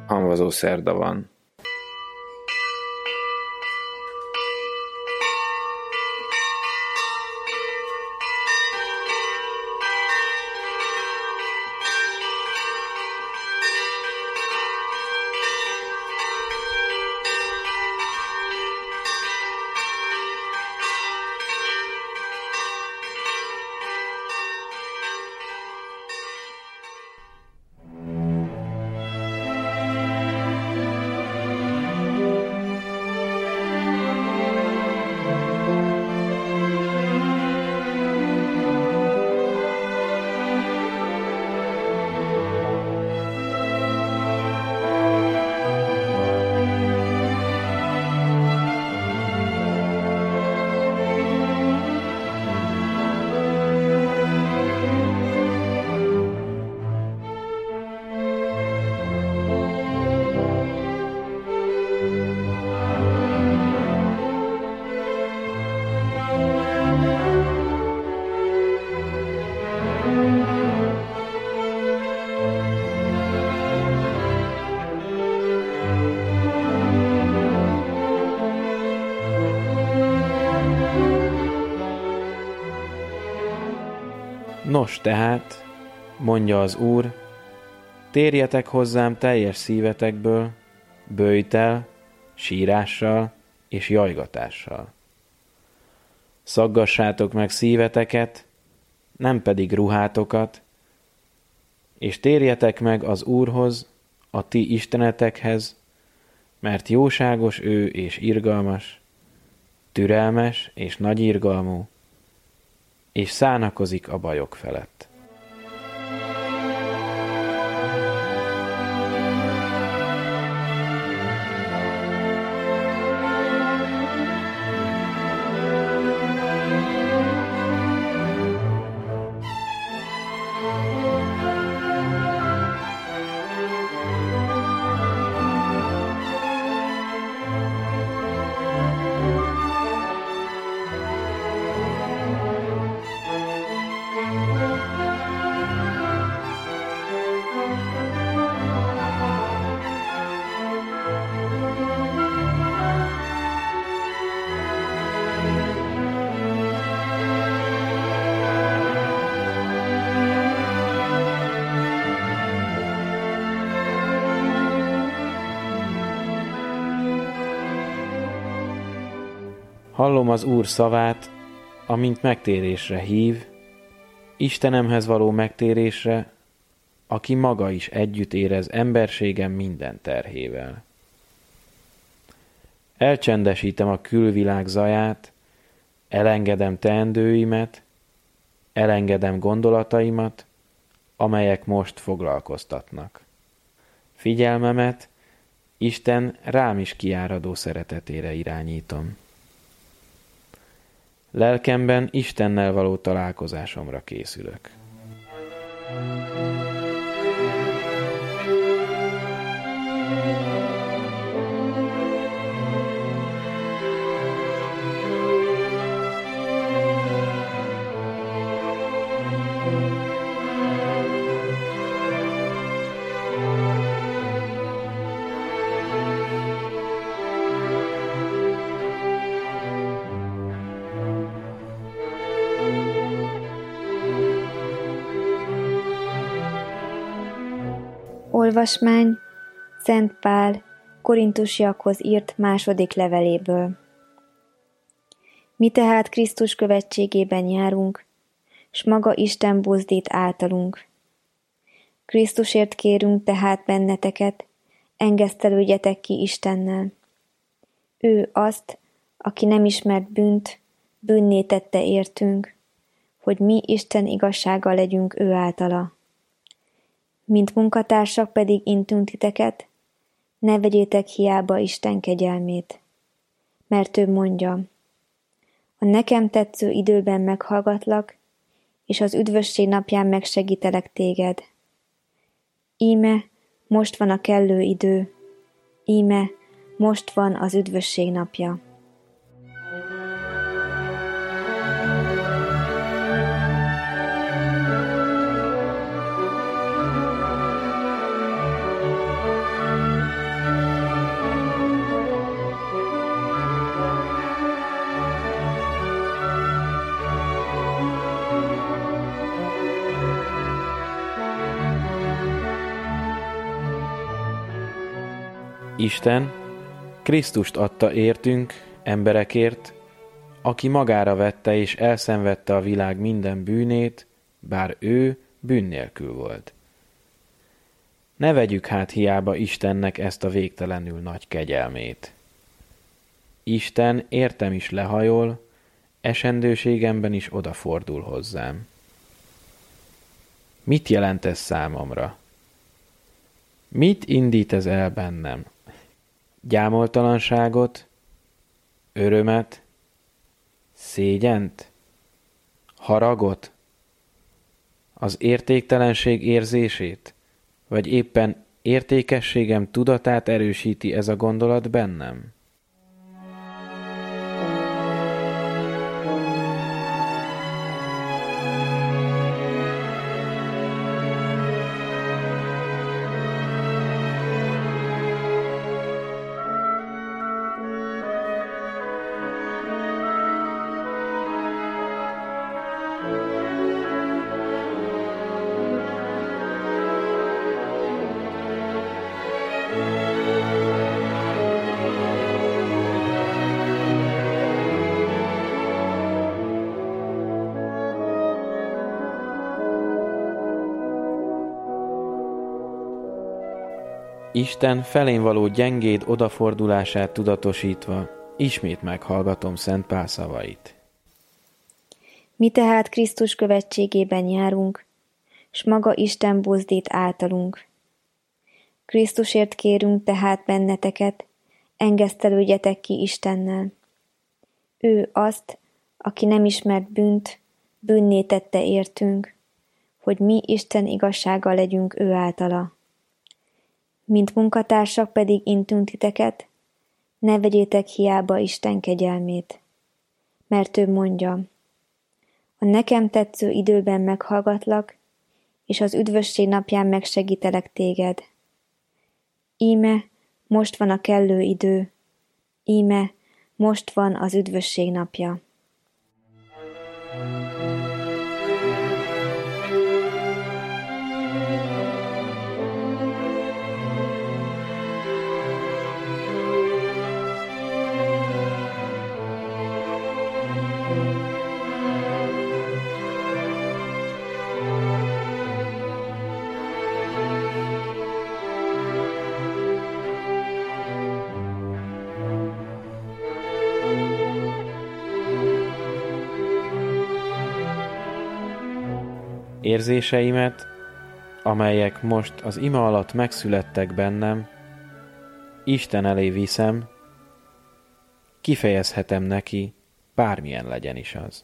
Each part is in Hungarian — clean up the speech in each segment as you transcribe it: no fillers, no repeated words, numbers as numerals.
hamvazó szerda van. Nos tehát, mondja az Úr, térjetek hozzám teljes szívetekből, böjtel, sírással és jajgatással. Szaggassátok meg szíveteket, nem pedig ruhátokat, és térjetek meg az Úrhoz, a ti istenetekhez, mert jóságos ő és irgalmas, türelmes és nagy irgalmú, és szánakozik a bajok felett. Hallom az Úr szavát, amint megtérésre hív, Istenemhez való megtérésre, aki maga is együtt érez emberségem minden terhével. Elcsendesítem a külvilág zaját, elengedem teendőimet, elengedem gondolataimat, amelyek most foglalkoztatnak. Figyelmemet Isten rám is kiáradó szeretetére irányítom. Lelkemben Istennel való találkozásomra készülök. Olvasmány Szent Pál Korintusiakhoz írt második leveléből. Mi tehát Krisztus követségében járunk, s maga Isten buzdít általunk. Krisztusért kérünk tehát benneteket, engesztelődjetek ki Istennel. Ő azt, aki nem ismert bűnt, bűnné tette értünk, hogy mi Isten igazsága legyünk ő általa. Mint munkatársak pedig intünk titeket, ne vegyétek hiába Isten kegyelmét. Mert ő mondja, a nekem tetsző időben meghallgatlak, és az üdvösség napján megsegítelek téged. Íme, most van a kellő idő, íme, most van az üdvösség napja. Isten Krisztust adta értünk, emberekért, aki magára vette és elszenvedte a világ minden bűnét, bár ő bűn nélkül volt. Ne vegyük hát hiába Istennek ezt a végtelenül nagy kegyelmét. Isten értem is lehajol, esendőségemben is odafordul hozzám. Mit jelent ez számomra? Mit indít ez el bennem? Gyámoltalanságot, örömet, szégyent, haragot, az értéktelenség érzését, vagy éppen értékességem tudatát erősíti ez a gondolat bennem? Isten felén való gyengéd odafordulását tudatosítva, ismét meghallgatom Szent Pál szavait. Mi tehát Krisztus követségében járunk, s maga Isten buzdít általunk. Krisztusért kérünk tehát benneteket, engesztelődjetek ki Istennel. Ő azt, aki nem ismert bűnt, bűnné tette értünk, hogy mi Isten igazsága legyünk ő általa. Mint munkatársak pedig intünk titeket, ne vegyétek hiába Isten kegyelmét. Mert ő mondja, a nekem tetsző időben meghallgatlak, és az üdvösség napján megsegítelek téged. Íme, most van a kellő idő, íme, most van az üdvösség napja. Érzéseimet, amelyek most az ima alatt megszülettek bennem, Isten elé viszem, kifejezhetem neki, bármilyen legyen is az.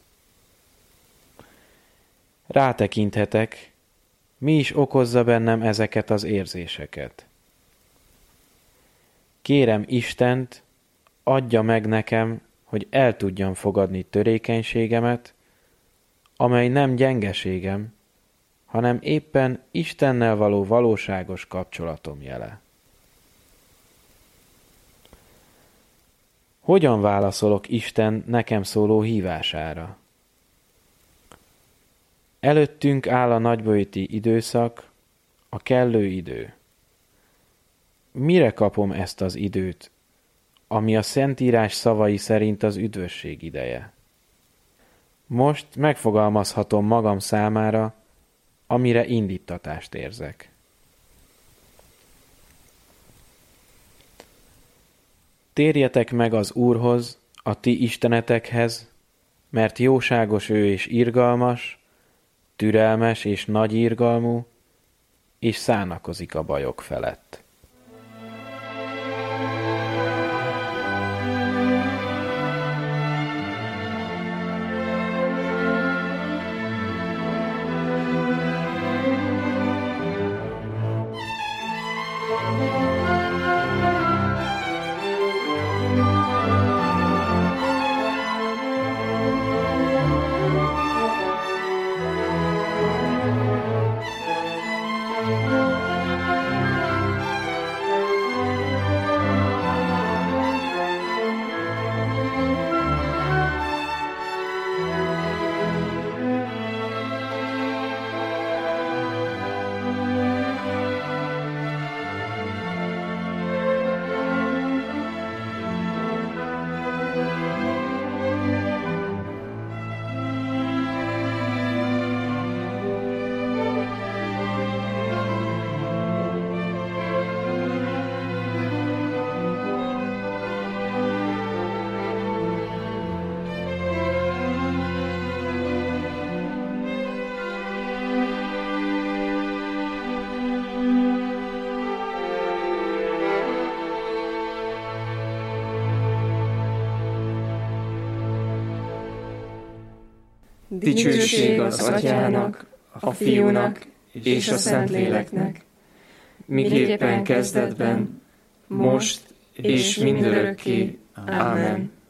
Rátekinthetek, mi is okozza bennem ezeket az érzéseket. Kérem Istent, adja meg nekem, hogy el tudjam fogadni törékenységemet, amely nem gyengeségem, hanem éppen Istennel való valóságos kapcsolatom jele. Hogyan válaszolok Isten nekem szóló hívására? Előttünk áll a nagyböjti időszak, a kellő idő. Mire kapom ezt az időt, ami a Szentírás szavai szerint az üdvösség ideje? Most megfogalmazhatom magam számára, amire indíttatást érzek. Térjetek meg az Úrhoz, a ti istenetekhez, mert jóságos ő és irgalmas, türelmes és nagy irgalmú, és szánakozik a bajok felett. Dicsőség az Atyának, a Fiúnak és a Szentléleknek, miképpen kezdetben, most és mindörökké. Ámen.